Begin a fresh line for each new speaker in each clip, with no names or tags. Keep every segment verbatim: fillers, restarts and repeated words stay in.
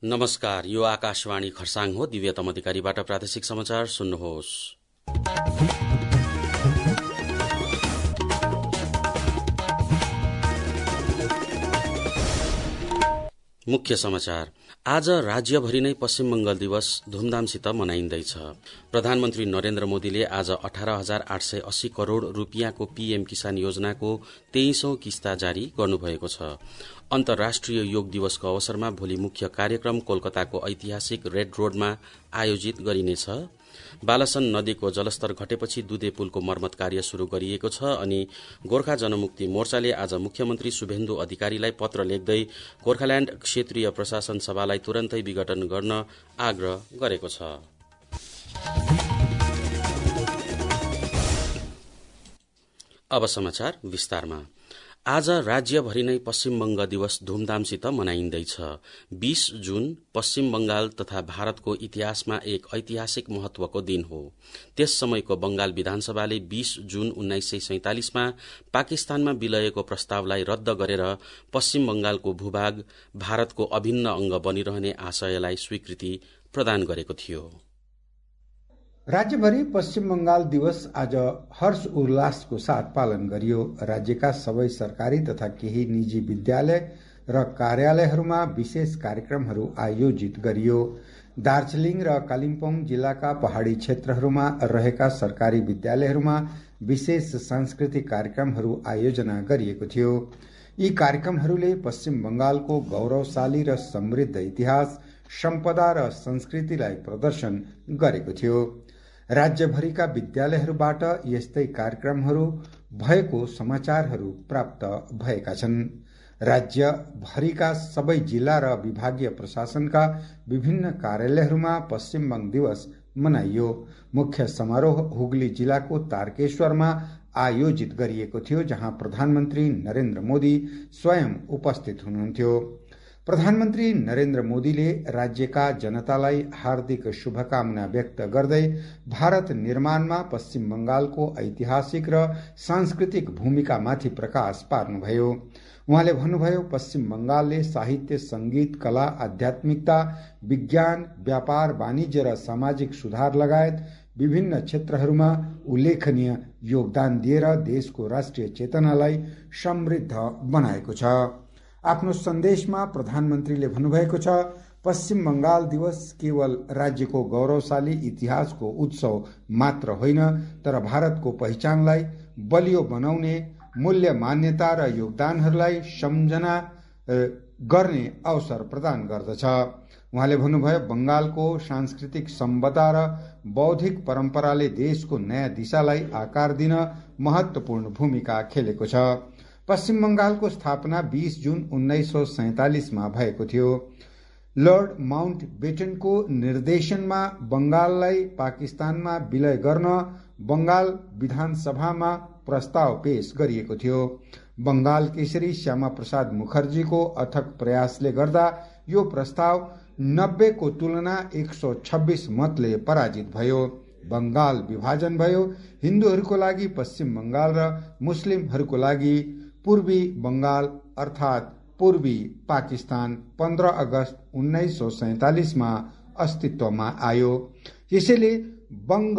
नमस्कार, यो आकाशवाणी खरसाङ हो। दिव्यतम अधिकारीबाट प्रादेशिक समाचार सुन्नुहोस्। मुख्य समाचार। आज राज्यभरि नै पश्चिम बंगाल दिवस धूमधामसित मनाइँदैछ। प्रधानमन्त्री नरेन्द्र मोदीले आज अठार हजार आठ सय अस्सी करोड़ रूपियाँको पीएम किसान योजनाको तेइसौं किस्ता जारी गर्नुभएको छ। अन्तर्राष्ट्रिय योग दिवसको अवसरमा भोलि मुख्य कार्यक्रम कोलकाताको ऐतिहासिक रेड रोडमा आयोजित गरिनेछ। बालासन नदीको जलस्तर घटेपछि दुधे पुलको मर्मत कार्य शुरू गरिएको छ अनि गोर्खा जनमुक्ति मोर्चाले आज मुख्यमन्त्री शुभेन्दु अधिकारीलाई पत्र लेख्दै गोर्खाल्याण्ड क्षेत्रीय प्रशासन सभालाई तुरन्तै विघटन गर्न आग्रह गरेको छ। अब समाचार विस्तारमा। आज राज्यभरि नै पश्चिम बंग दिवस धूमधामसित मनाइँदैछ। बीस जून पश्चिम बंगाल तथा भारतको इतिहासमा एक ऐतिहासिक महत्वको दिन हो। त्यस समयको बंगाल विधानसभाले बीस जून उन्नाइस सय सैंतालिसमा पाकिस्तानमा विलयको प्रस्तावलाई रद्द गरेर पश्चिम बंगालको भूभाग भारतको अभिन्न अंग बनिरहने आशयलाई स्वीकृति प्रदान गरेको थियो।
राज्यभरि पश्चिम बंगाल दिवस आज हर्ष उल्लासको साथ पालन गरियो। राज्यका सबै सरकारी तथा केही निजी विद्यालय र कार्यालयहरूमा विशेष कार्यक्रमहरू आयोजित गरियो। दार्जिलिङ र कालिम्पोङ जिल्लाका पहाड़ी क्षेत्रहरूमा रहेका सरकारी विद्यालयहरूमा विशेष सांस्कृतिक कार्यक्रमहरू आयोजना गरिएको थियो। यी कार्यक्रमहरूले पश्चिम बंगालको गौरवशाली र समृद्ध इतिहास, सम्पदा र संस्कृतिलाई प्रदर्शन गरेको थियो। राज्यभरिका विद्यालयहरूबाट यस्तै कार्यक्रमहरू भएको समाचारहरू प्राप्त भएका छन्। राज्यभरिका सबै जिल्ला र विभागीय प्रशासनका विभिन्न कार्यालयहरूमा पश्चिम बंग दिवस मनाइयो। मुख्य समारोह हुगली जिल्लाको तारकेश्वरमा आयोजित गरिएको थियो, जहाँ प्रधानमन्त्री नरेन्द्र मोदी स्वयं उपस्थित हुनुहुन्थ्यो। प्रधानमन्त्री नरेन्द्र मोदीले राज्यका जनतालाई हार्दिक शुभकामना व्यक्त गर्दै भारत निर्माणमा पश्चिम बंगालको ऐतिहासिक र सांस्कृतिक भूमिकामाथि प्रकाश पार्नुभयो। उहाँले भन्नुभयो, पश्चिम बंगालले साहित्य, संगीत, कला, आध्यात्मिकता, विज्ञान, व्यापार, वाणिज्य र सामाजिक सुधार लगायत विभिन्न क्षेत्रहरूमा उल्लेखनीय योगदान दिएर देशको राष्ट्रिय चेतनालाई समृद्ध बनाएको छ। आफ्नो सन्देशमा प्रधानमन्त्रीले भन्नुभएको छ, पश्चिम बंगाल दिवस केवल राज्यको गौरवशाली इतिहासको उत्सव मात्र होइन, तर भारतको पहिचानलाई बलियो बनाउने मूल्य, मान्यता र योगदानहरूलाई सम्झना गर्ने अवसर प्रदान गर्दछ। उहाँले भन्नुभयो, बंगालको सांस्कृतिक सम्पदा र बौद्धिक परम्पराले देशको नयाँ दिशालाई आकार दिन महत्वपूर्ण भूमिका खेलेको छ। पश्चिम बंगालको स्थापना बीस जून उन्नाइस सय सैंतालिसमा भएको थियो। लर्ड माउन्ट बेटनको निर्देशनमा बंगाललाई पाकिस्तानमा विलय गर्न बंगाल विधानसभामा प्रस्ताव पेश गरिएको थियो। बंगाल केसरी श्यामा प्रसाद मुखर्जीको अथक प्रयासले गर्दा यो प्रस्ताव नब्बेको तुलना एक सौ छब्बीस मतले पराजित भयो। बंगाल विभाजन भयो। हिन्दूहरूको लागि पश्चिम बंगाल र मुस्लिमहरूको लागि पूर्वी बंगाल अर्थात पूर्वी पाकिस्तान पन्ध्र अगस्त उन्नाइस सय सैंतालिसमा अस्तित्वमा आयो। यसैले बंग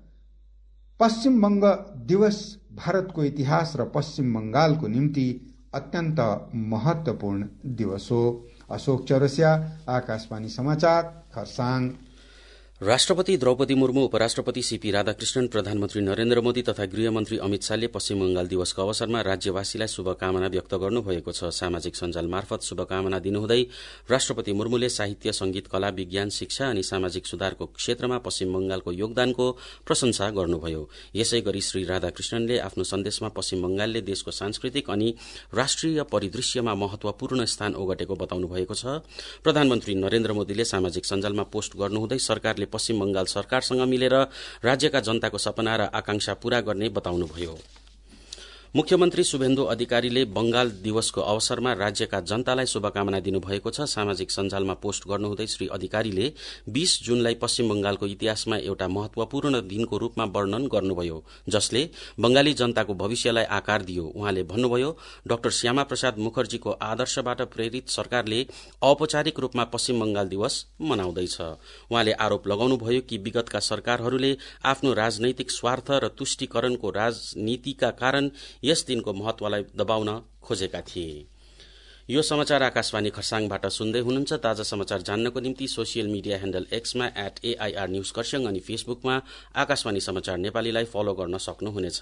पश्चिम बंग दिवस भारतको इतिहास र पश्चिम बंगालको निम्ति अत्यन्त महत्वपूर्ण दिवस हो। अशोक चौरसिया, आकाशवाणी समाचार, खरसाङ।
राष्ट्रपति द्रौपदी मुर्मू, उपराष्ट्रपति सीपी राधाकृष्णन, प्रधानमन्त्री नरेन्द्र मोदी तथा गृहमन्त्री अमित शाहले पश्चिम बंगाल दिवसको अवसरमा राज्यवासीलाई शुभकामना व्यक्त गर्नुभएको छ। सामाजिक सञ्जाल मार्फत शुभकामना दिनुहुँदै राष्ट्रपति मुर्मूले साहित्य, संगीत, कला, विज्ञान, शिक्षा अनि सामाजिक सुधारको क्षेत्रमा पश्चिम बंगालको योगदानको प्रशंसा गर्नुभयो। यसै गरी श्री राधाकृष्णनले आफ्नो सन्देशमा पश्चिम बंगालले देशको सांस्कृतिक अनि राष्ट्रिय परिदृश्यमा महत्वपूर्ण स्थान ओगटेको बताउनु भएको छ। प्रधानमन्त्री नरेन्द्र मोदीले सामाजिक सञ्जालमा पोस्ट गर्नुहुँदै सरकारले पश्चिम बंगाल सरकारसँग मिलेर राज्यका जनताको सपना र आकांक्षा पूरा गर्ने बताउनुभयो। मुख्यमन्त्री शुभेन्दु अधिकारीले बंगाल दिवसको अवसरमा राज्यका जनतालाई शुभकामना दिनुभएको छ। सामाजिक सञ्जालमा पोस्ट गर्नुहुँदै श्री अधिकारीले बीस जुनलाई पश्चिम बंगालको इतिहासमा एउटा महत्वपूर्ण दिनको रूपमा वर्णन गर्नुभयो, जसले बंगाली जनताको भविष्यलाई आकार दियो। उहाँले भन्नुभयो, डाक्टर श्यामा प्रसाद मुखर्जीको आदर्शबाट प्रेरित सरकारले औपचारिक रूपमा पश्चिम बंगाल दिवस मनाउँदैछ। उहाँले आरोप लगाउनुभयो कि विगतका सरकारहरूले आफ्नो राजनैतिक स्वार्थ र तुष्टिकरणको राजनीतिका कारण यस दिनको महत्वलाई दबाउन खोजेका थिए। यो समाचार आकाशवाणी खरसाङबाट सुन्दै हुनुहुन्छ। ताजा समाचार जान्नको निम्ति सोसियल मिडिया ह्यान्डल एक्समा एट एआईआर न्यूज खरसाङ अनि फेसबुकमा आकाशवाणी समाचार नेपालीलाई फलो गर्न सक्नुहुनेछ।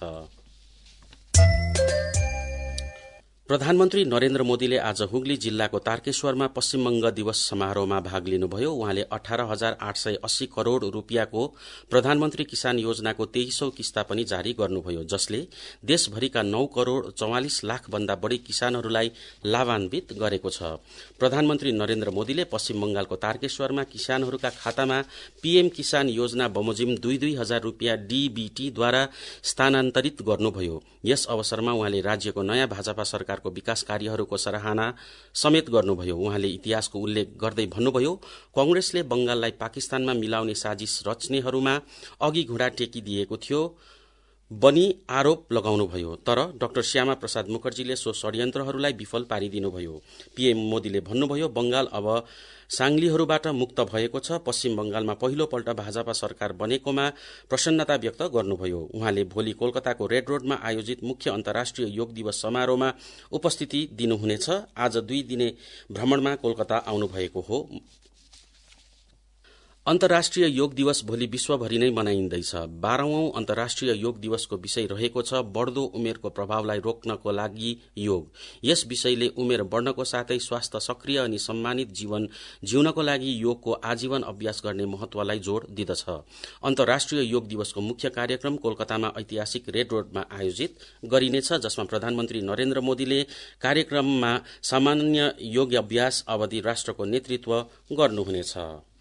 प्रधानमन्त्री नरेन्द्र मोदीले आज हुगली जिल्लाको तारकेश्वरमा पश्चिम बंग दिवस समारोहमा भाग लिनुभयो। उहाँले अठार हजार आठ सय अस्सी करोड़ रूपियाँको प्रधानमन्त्री किसान योजनाको तेइसौं किस्ता पनि जारी गर्नुभयो, जसले देशभरिका नौ करोड़ चौवालिस लाख भन्दा बढ़ी किसानहरूलाई लाभान्वित गरेको छ। प्रधानमन्त्री नरेन्द्र मोदीले पश्चिम बंगालको तारकेश्वरमा किसानहरूका खातामा पीएम किसान योजना बमोजिम दुई दुई हजार रूपियाँ डीबीटीद्वारा स्थानान्तरित गर्नुभयो। यस अवसरमा उहाँले राज्यको नयाँ भाजपा सरकार को विकास कार्यहरूको सराहना समेत गर्नुभयो। उहाँले इतिहासको उल्लेख गर्दै भन्नुभयो, कांग्रेसले बंगाललाई पाकिस्तानमा मिलाउने साजिश रच्नेहरूमा अघि घुँडा टेकिदिएको थियो बनी आरोप लगाउनुभयो। तर डाक्टर श्यामा प्रसाद मुखर्जीले सो षड्यन्त्रहरूलाई विफल पारिदिनुभयो। पीएम मोदीले भन्नुभयो, बंगाल अब सांग्लीहरूबाट मुक्त भएको छ। पश्चिम बंगालमा पहिलो पल्ट भाजपा सरकार बनेकोमा प्रसन्नता व्यक्त गर्नुभयो। उहाँले भोलि कोलकाताको रेड रोडमा आयोजित मुख्य अन्तर्राष्ट्रिय योग दिवस समारोहमा उपस्थिति दिनुहुनेछ। आज दुई दिने भ्रमणमा कोलकाता आउनुभएको हो। अन्तर्राष्ट्रिय योग दिवस भोलि विश्वभरि नै मनाइँदैछ। बाह्रौं अन्तर्राष्ट्रिय योग दिवसको विषय रहेको छ बढ्दो उमेरको प्रभावलाई रोक्नको लागि योग। यस विषयले उमेर बढ्नको साथै स्वास्थ्य सक्रिय अनि सम्मानित जीवन जिउनको लागि योगको आजीवन अभ्यास गर्ने महत्वलाई जोड़ दिदछ। अन्तर्राष्ट्रिय योग दिवसको मुख्य कार्यक्रम कोलकातामा ऐतिहासिक रेड रोडमा आयोजित गरिनेछ, जसमा प्रधानमन्त्री नरेन्द्र मोदीले कार्यक्रममा सामान्य योग अभ्यास अवधि राष्ट्रको नेतृत्व गर्नुहुनेछ।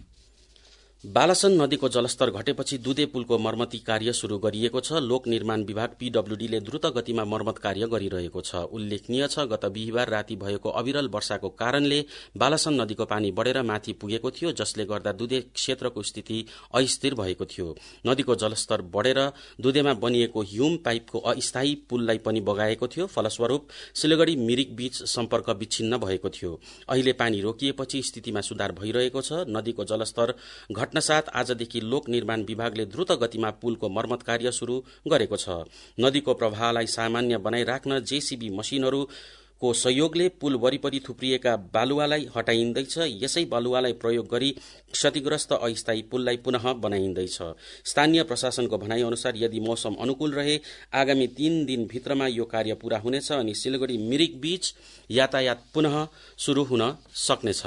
बालासन नदीको जलस्तर घटेपछि दुधे पुलको मर्मती कार्य शुरू गरिएको छ। लोक निर्माण विभाग पीडब्ल्यूडीले द्रुत गतिमा मर्मत कार्य गरिरहेको छ। उल्लेखनीय छ, गत बिहिबार राति भएको अविरल वर्षाको कारणले बालासन नदीको पानी बढेर माथि पुगेको थियो, जसले गर्दा दुधे क्षेत्रको स्थिति अस्थिर भएको थियो। नदीको जलस्तर बढेर दुधेमा बनिएको ह्युम पाइपको अस्थायी पुललाई पनि बगाएको थियो। फलस्वरूप सिलगढ़ी मिरिक बीच सम्पर्क विच्छिन्न भएको थियो। अहिले पानी रोकिएपछि स्थितिमा सुधार भइरहेको छ। नदीको जलस्तर घट्नसाथ आजदेखि लोक निर्माण विभागले द्रुत गतिमा पुलको मर्मत कार्य शुरू गरेको छ। नदीको प्रवाहलाई सामान्य बनाइराख्न जेसीबी मशिनहरूको सहयोगले पुल वरिपरि थुप्रिएका बालुवालाई हटाइँदैछ। यसै बालुवालाई प्रयोग गरी क्षतिग्रस्त अस्थायी पुललाई पुनः बनाइँदैछ। स्थानीय प्रशासनको भनाइ अनुसार यदि मौसम अनुकूल रहे आगामी तीन दिन भित्रमा यो कार्य पूरा हुनेछ अनि सिलगढ़ी मिरिक बीच यातायात पुनः शुरू हुन सक्नेछ।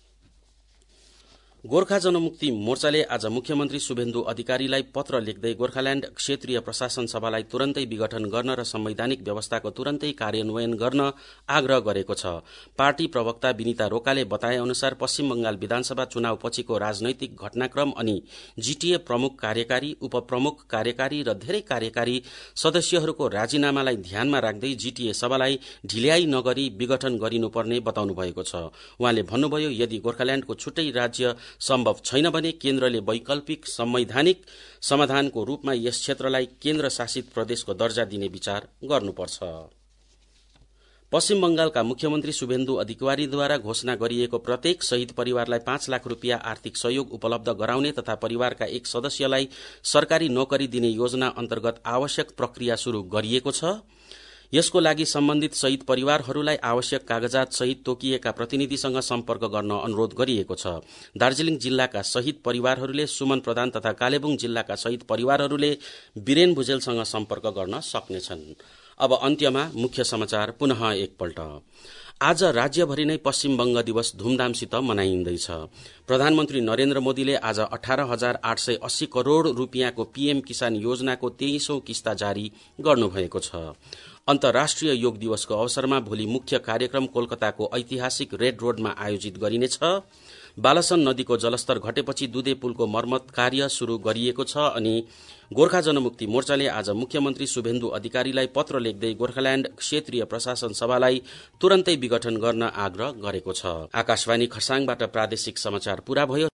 गोर्खा जनमुक्ति मोर्चाले आज मुख्यमन्त्री शुभेन्दु अधिकारीलाई पत्र लेख्दै गोर्खाल्याण्ड क्षेत्रीय प्रशासन सभालाई तुरन्तै विघटन गर्न र संवैधानिक व्यवस्थाको तुरन्तै कार्यान्वयन गर्न आग्रह गरेको छ। पार्टी प्रवक्ता विनिता रोकाले बताए अनुसार पश्चिम बंगाल विधानसभा चुनाव पछिको राजनैतिक घटनाक्रम अनि जीटीए प्रमुख कार्यकारी, उपप्रमुख कार्यकारी र धेरै कार्यकारी सदस्यहरूको राजीनामालाई ध्यानमा राख्दै जीटीए सभालाई ढिल्याई नगरी विघटन गरिनुपर्ने बताउनु भएको छ। उहाँले भन्नुभयो, यदि गोर्खाल्याण्डको छुट्टै राज्य सम्भव छैन भने केन्द्रले वैकल्पिक संवैधानिक समाधानको रूपमा यस क्षेत्रलाई केन्द्र शासित प्रदेशको दर्जा दिने विचार गर्नुपर्छ। पश्चिम बंगालका मुख्यमन्त्री शुभेन्दु अधिकारीद्वारा घोषणा गरिएको प्रत्येक शहीद परिवारलाई पाँच लाख रूपियाँ आर्थिक सहयोग उपलब्ध गराउने तथा परिवारका एक सदस्यलाई सरकारी नोकरी दिने योजना अन्तर्गत आवश्यक प्रक्रिया शुरू गरिएको छ। यसको लागि सम्बन्धित शहीद परिवारहरूलाई आवश्यक कागजात सहित तोकिएका प्रतिनिधिसँग सम्पर्क गर्न अनुरोध गरिएको छ। दार्जीलिङ जिल्लाका शहीद परिवारहरूले सुमन प्रधान तथा कालेबुङ जिल्लाका शहीद परिवारहरूले वीरेन भुजेलसँग सम्पर्क गर्न सक्नेछन्। अब अन्त्यमा मुख्य समाचार पुनः एकपल्ट। आज राज्यभरि नै पश्चिम बंग दिवस धूमधामसित मनाइँदैछ। प्रधानमन्त्री नरेन्द्र मोदीले आज अठार हजार आठ सय अस्सी करोड़ रूपियाँको पीएम किसान योजनाको तेइसौं किस्ता जारी गर्नुभएको छ। अन्तर्राष्ट्रिय योग दिवसको अवसरमा भोलि मुख्य कार्यक्रम कोलकाताको ऐतिहासिक रेड रोडमा आयोजित गरिनेछ। बालसन नदीको जलस्तर घटेपछि दुधे पुलको मर्मत कार्य शुरू गरिएको छ अनि गोर्खा जनमुक्ति मोर्चाले आज मुख्यमन्त्री शुभेन्दु अधिकारीलाई पत्र लेख्दै गोर्खाल्याण्ड क्षेत्रीय प्रशासन सभालाई तुरन्तै विघटन गर्न आग्रह गरेको छ। आकाशवाणी खरसाङबाट प्रादेशिक समाचार पूरा भयो।